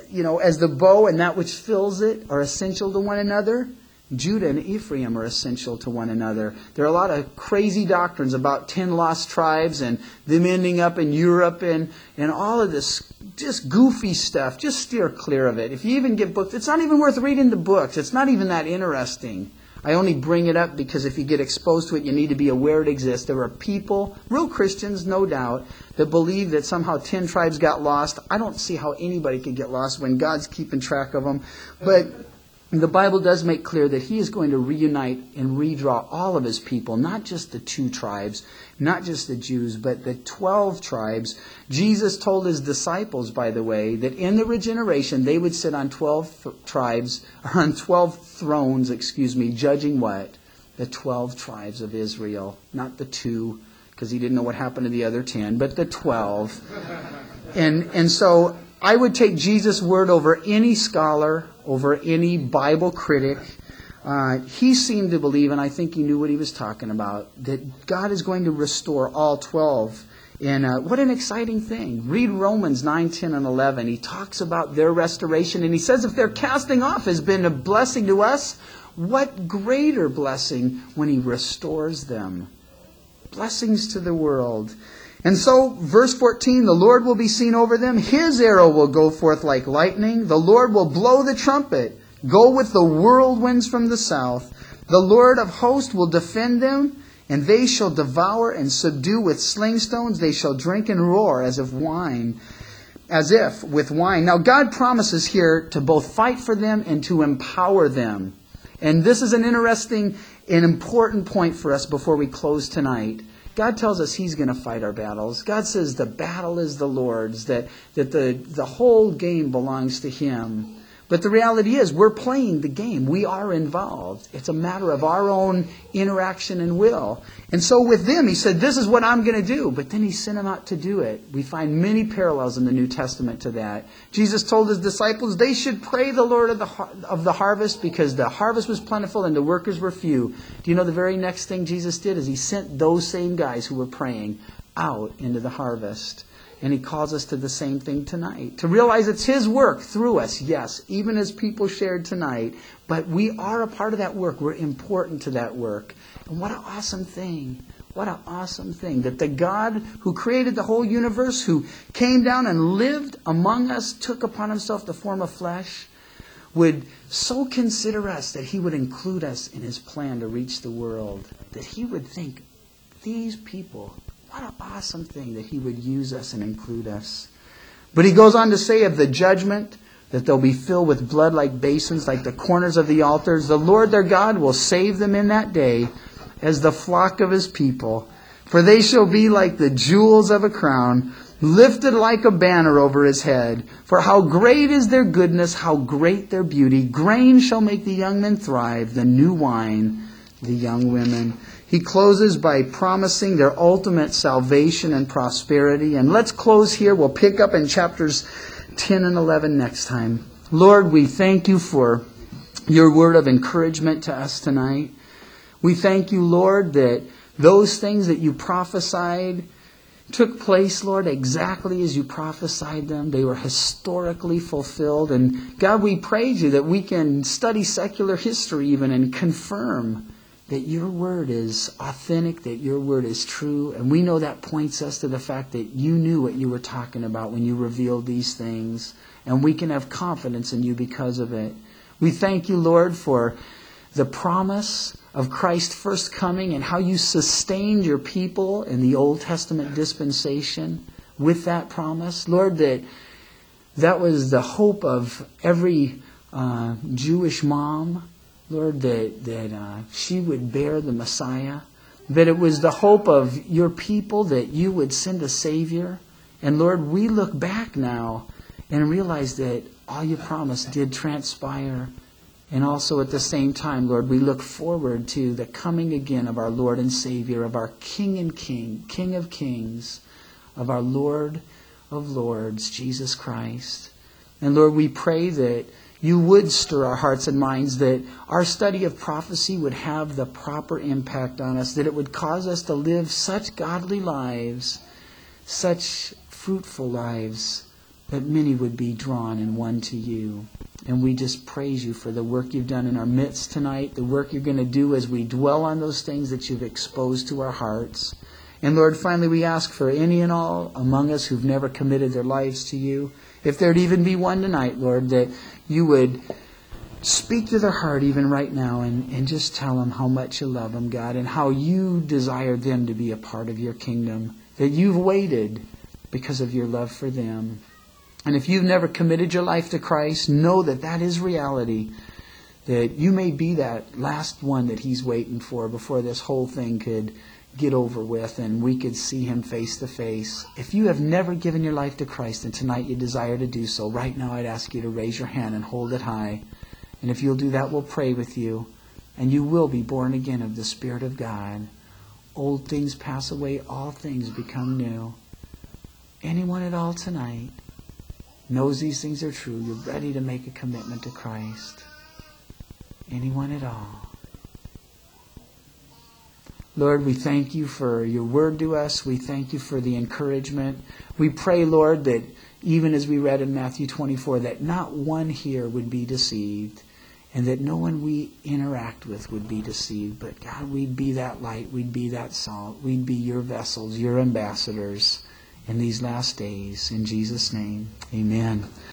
as the bow and that which fills it are essential to one another, Judah and Ephraim are essential to one another. There are a lot of crazy doctrines about 10 lost tribes and them ending up in Europe and all of this just goofy stuff. Just steer clear of it. If you even get books, it's not even worth reading the books. It's not even that interesting. I only bring it up because if you get exposed to it, you need to be aware it exists. There are people, real Christians, no doubt, that believe that somehow 10 tribes got lost. I don't see how anybody could get lost when God's keeping track of them. But the Bible does make clear that He is going to reunite and redraw all of His people, not just the 2 tribes, not just the Jews, but the 12 tribes. Jesus told His disciples, by the way, that in the regeneration they would sit on 12 tribes, or on 12 thrones, judging what? The 12 tribes of Israel, not the 2, because He didn't know what happened to the other 10, but the 12. And so I would take Jesus' word over any scholar, over any Bible critic. He seemed to believe, and I think he knew what he was talking about, that God is going to restore all 12. And what an exciting thing. Read Romans 9, 10, and 11. He talks about their restoration, and he says if their casting off has been a blessing to us, what greater blessing when he restores them. Blessings to the world. And so, verse 14, the Lord will be seen over them. His arrow will go forth like lightning. The Lord will blow the trumpet. Go with the whirlwinds from the south. The Lord of hosts will defend them, and they shall devour and subdue with sling stones. They shall drink and roar as if with wine. Now, God promises here to both fight for them and to empower them. And this is an interesting and important point for us before we close tonight. God tells us He's going to fight our battles. God says the battle is the Lord's, that the whole game belongs to Him. But the reality is we're playing the game. We are involved. It's a matter of our own interaction and will. And so with them, He said, this is what I'm going to do. But then He sent them out to do it. We find many parallels in the New Testament to that. Jesus told His disciples they should pray the Lord of the harvest because the harvest was plentiful and the workers were few. Do you know the very next thing Jesus did is He sent those same guys who were praying out into the harvest. And He calls us to the same thing tonight. To realize it's His work through us, yes, even as people shared tonight. But we are a part of that work. We're important to that work. And what an awesome thing. What an awesome thing. That the God who created the whole universe, who came down and lived among us, took upon Himself the form of flesh, would so consider us that He would include us in His plan to reach the world. That He would think, these people, what an awesome thing that He would use us and include us. But He goes on to say of the judgment, that they'll be filled with blood like basins, like the corners of the altars. The Lord their God will save them in that day as the flock of His people. For they shall be like the jewels of a crown, lifted like a banner over His head. For how great is their goodness, how great their beauty. Grain shall make the young men thrive, the new wine, the young women. He closes by promising their ultimate salvation and prosperity. And let's close here. We'll pick up in chapters 10 and 11 next time. Lord, we thank You for Your word of encouragement to us tonight. We thank You, Lord, that those things that You prophesied took place, Lord, exactly as You prophesied them. They were historically fulfilled. And God, we praise You that we can study secular history even and confirm that Your word is authentic, that Your word is true. And we know that points us to the fact that You knew what You were talking about when You revealed these things. And we can have confidence in You because of it. We thank You, Lord, for the promise of Christ's first coming and how You sustained Your people in the Old Testament dispensation with that promise. Lord, that was the hope of every Jewish mom. Lord, that she would bear the Messiah. That it was the hope of Your people that You would send a Savior. And Lord, we look back now and realize that all You promised did transpire. And also at the same time, Lord, we look forward to the coming again of our Lord and Savior, of our King and King, King of Kings, of our Lord of Lords, Jesus Christ. And Lord, we pray that You would stir our hearts and minds, that our study of prophecy would have the proper impact on us, that it would cause us to live such godly lives, such fruitful lives, that many would be drawn and won to You. And we just praise You for the work You've done in our midst tonight, the work You're going to do as we dwell on those things that You've exposed to our hearts. And Lord, finally we ask for any and all among us who've never committed their lives to You, if there'd even be one tonight, Lord, that You would speak to their heart even right now and just tell them how much You love them, God, and how You desire them to be a part of Your kingdom, that You've waited because of Your love for them. And if you've never committed your life to Christ, know that that is reality, that you may be that last one that He's waiting for before this whole thing could get over with and we could see Him face to face. If you have never given your life to Christ and tonight you desire to do so, right now I'd ask you to raise your hand and hold it high. And if you'll do that, we'll pray with you. And you will be born again of the Spirit of God. Old things pass away, all things become new. Anyone at all tonight? knows these things are true. You're ready to make a commitment to Christ. Anyone at all. Lord, we thank you for your word to us. We thank you for the encouragement. We pray, Lord, that even as we read in Matthew 24, that not one here would be deceived, and that no one we interact with would be deceived. But God, we'd be that light. We'd be that salt. We'd be your vessels, your ambassadors in these last days. In Jesus' name, amen.